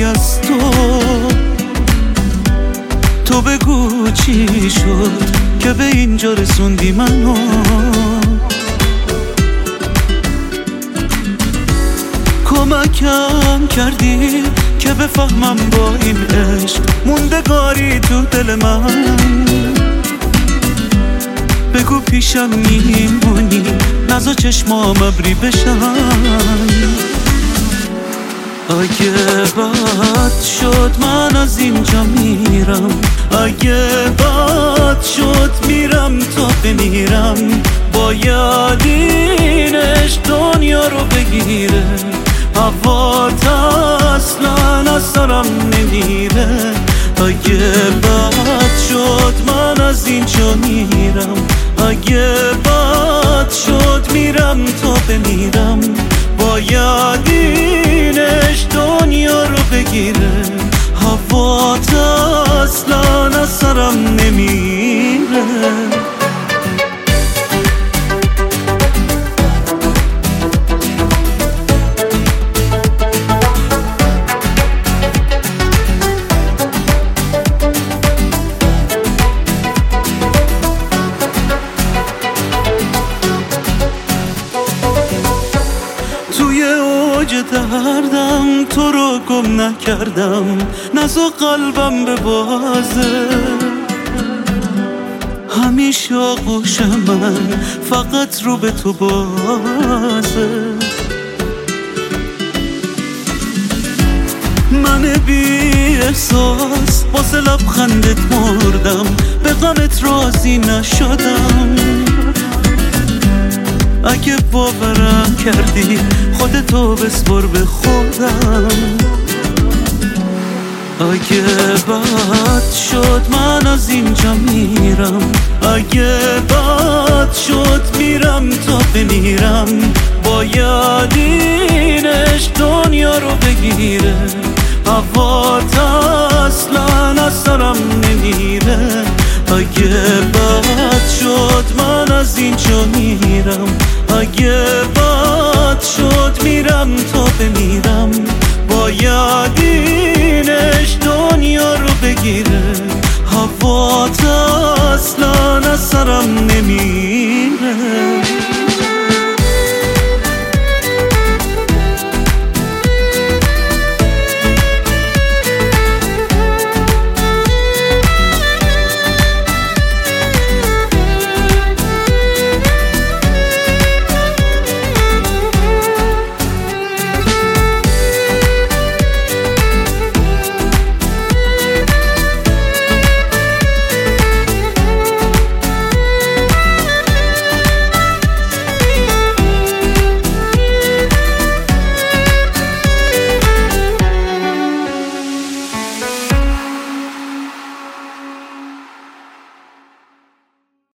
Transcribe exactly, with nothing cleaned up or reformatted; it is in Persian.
از تو. تو بگو چی شد که به اینجا رسوندی منو. کمکم کردی که بفهمم با این عشق موندگاری تو دل من. بگو پیشم میمونی نزا چشمام ابری بشن. اگه بد شد من از اینجا میرم، اگه بد شد میرم تا بمیرم. باید این عشق دنیا رو بگیره، هوات اصلا از سرم نمیره. اگه بد شد من از اینجا میرم، اگه بد شد میرم تا بمیرم. باید این عشق دنیا رو بگیره، هوات اصلا از سرم نمیره. توی اوج دردم تو رو گم نکردم، نزا قلبم به بازه. همیشه آغوش من فقط رو به تو بازه. من بی احساس واسه لبخندت مردم، به غمت راضی نشدم. اگه باورم کردی خودتو بسپر به خودم. اگه بد شد من از اینجا میرم، اگه بد شد میرم تا بمیرم. باید این عشق دنیا رو بگیره، هوات اصلا از سرم نمیره. اگه بد شد من از اینجا میرم، اگه بد شد میرم تا بمیرم. باید این عشق دنیا رو بگیره، هوات اصلا از سرم نمیره.